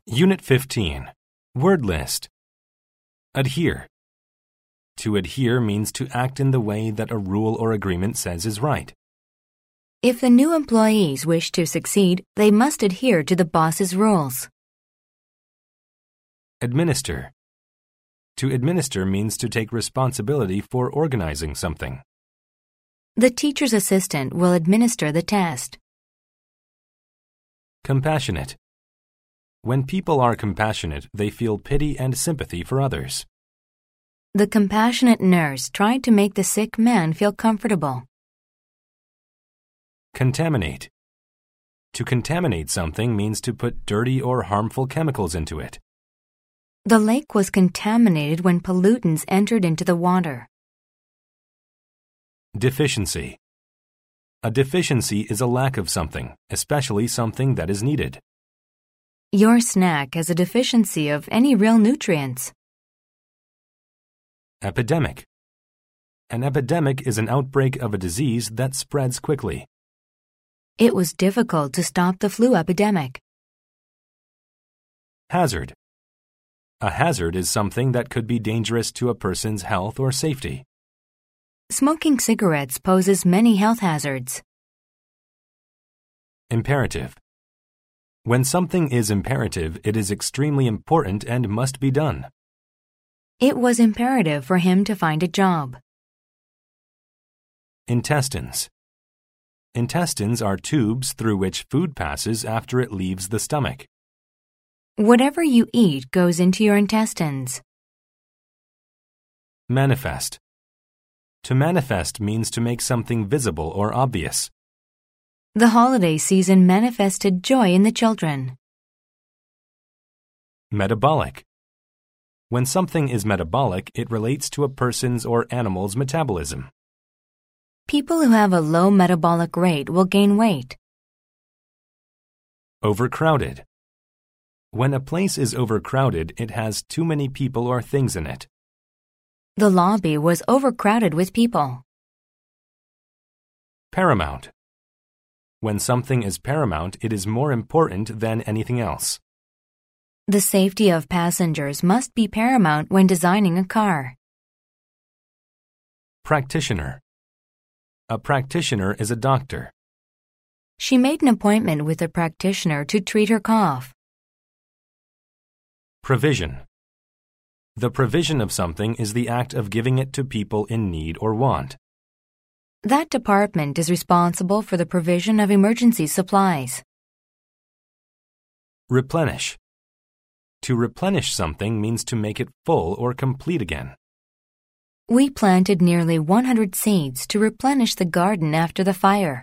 Unit 15. Word list. Adhere. To adhere means to act in the way that a rule or agreement says is right. If the new employees wish to succeed, they must adhere to the boss's rules. Administer. To administer means to take responsibility for organizing something. The teacher's assistant will administer the test. Compassionate. When people are compassionate, they feel pity and sympathy for others. The compassionate nurse tried to make the sick man feel comfortable. Contaminate. To contaminate something means to put dirty or harmful chemicals into it. The lake was contaminated when pollutants entered into the water. Deficiency. A deficiency is a lack of something, especially something that is needed. Your snack has a deficiency of any real nutrients. Epidemic. An epidemic is an outbreak of a disease that spreads quickly. It was difficult to stop the flu epidemic. Hazard. A hazard is something that could be dangerous to a person's health or safety. Smoking cigarettes poses many health hazards. Imperative. When something is imperative, it is extremely important and must be done. It was imperative for him to find a job. Intestines. Intestines are tubes through which food passes after it leaves the stomach. Whatever you eat goes into your intestines. Manifest. To manifest means to make something visible or obvious. The holiday season manifested joy in the children. Metabolic. When something is metabolic, it relates to a person's or animal's metabolism. People who have a low metabolic rate will gain weight. Overcrowded. When a place is overcrowded, it has too many people or things in it. The lobby was overcrowded with people. Paramount. When something is paramount, it is more important than anything else. The safety of passengers must be paramount when designing a car. Practitioner. A practitioner is a doctor. She made an appointment with a practitioner to treat her cough. Provision. The provision of something is the act of giving it to people in need or want. That department is responsible for the provision of emergency supplies. Replenish. To replenish something means to make it full or complete again. We planted nearly 100 seeds to replenish the garden after the fire.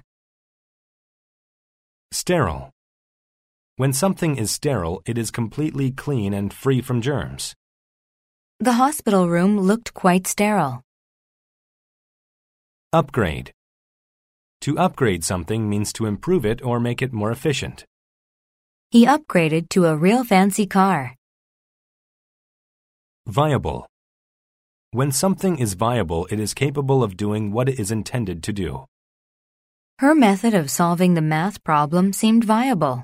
Sterile. When something is sterile, it is completely clean and free from germs. The hospital room looked quite sterile. Upgrade. To upgrade something means to improve it or make it more efficient. He upgraded to a real fancy car. Viable. When something is viable, it is capable of doing what it is intended to do. Her method of solving the math problem seemed viable.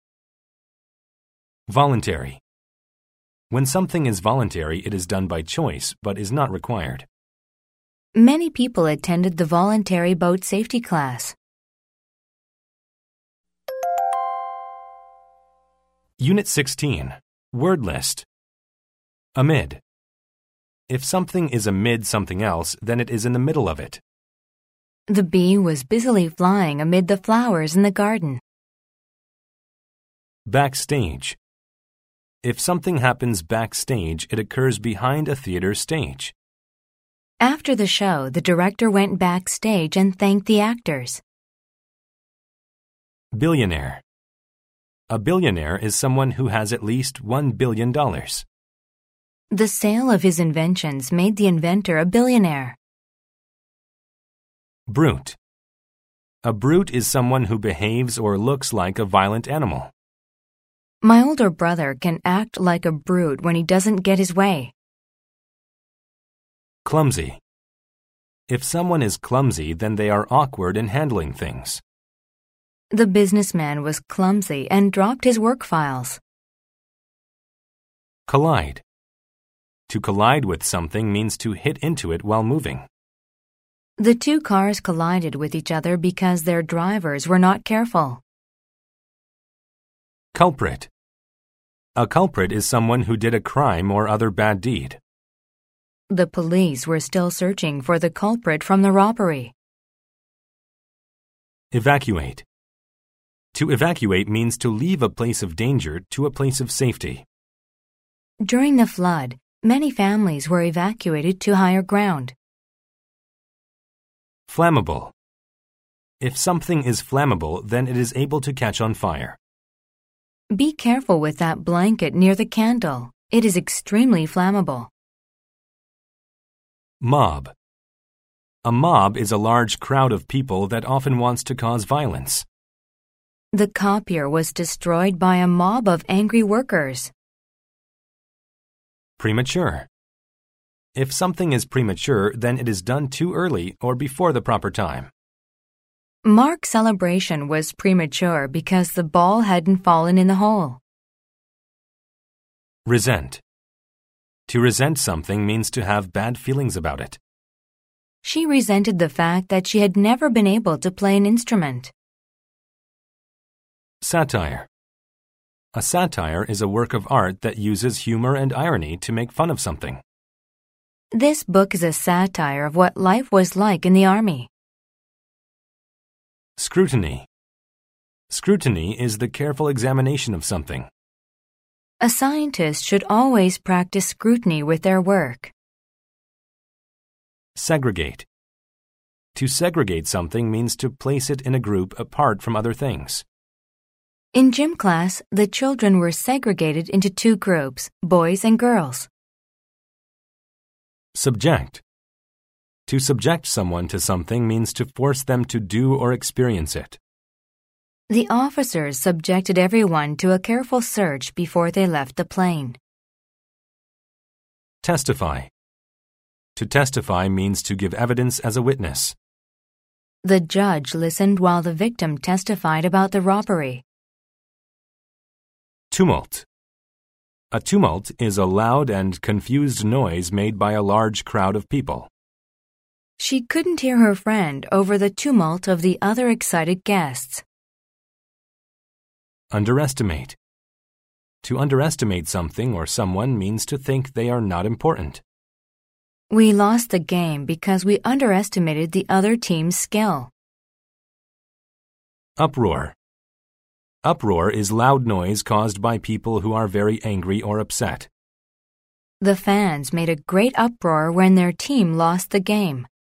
Voluntary. When something is voluntary, it is done by choice, but is not required. Many people attended the voluntary boat safety class. Unit 16. Word list. Amid. If something is amid something else, then it is in the middle of it. The bee was busily flying amid the flowers in the garden. Backstage. If something happens backstage, it occurs behind a theater stage. After the show, the director went backstage and thanked the actors. Billionaire. A billionaire is someone who has at least $1 billion. The sale of his inventions made the inventor a billionaire. Brute. A brute is someone who behaves or looks like a violent animal. My older brother can act like a brute when he doesn't get his way. Clumsy. If someone is clumsy, then they are awkward in handling things. The businessman was clumsy and dropped his work files. Collide. To collide with something means to hit into it while moving. The two cars collided with each other because their drivers were not careful. Culprit. A culprit is someone who did a crime or other bad deed. The police were still searching for the culprit from the robbery. Evacuate. To evacuate means to leave a place of danger to a place of safety. During the flood, many families were evacuated to higher ground. Flammable. If something is flammable, then it is able to catch on fire. Be careful with that blanket near the candle. It is extremely flammable. Mob. A mob is a large crowd of people that often wants to cause violence. The copier was destroyed by a mob of angry workers. Premature. If something is premature, then it is done too early or before the proper time. Mark's celebration was premature because the ball hadn't fallen in the hole. Resent. To resent something means to have bad feelings about it. She resented the fact that she had never been able to play an instrument. Satire. A satire is a work of art that uses humor and irony to make fun of something. This book is a satire of what life was like in the army. Scrutiny. Scrutiny is the careful examination of something. A scientist should always practice scrutiny with their work. Segregate. To segregate something means to place it in a group apart from other things. In gym class, the children were segregated into two groups, boys and girls. Subject. To subject someone to something means to force them to do or experience it. The officers subjected everyone to a careful search before they left the plane. Testify. To testify means to give evidence as a witness. The judge listened while the victim testified about the robbery. Tumult. A tumult is a loud and confused noise made by a large crowd of people. She couldn't hear her friend over the tumult of the other excited guests. Underestimate. To underestimate something or someone means to think they are not important. We lost the game because we underestimated the other team's skill. Uproar. Uproar is loud noise caused by people who are very angry or upset. The fans made a great uproar when their team lost the game.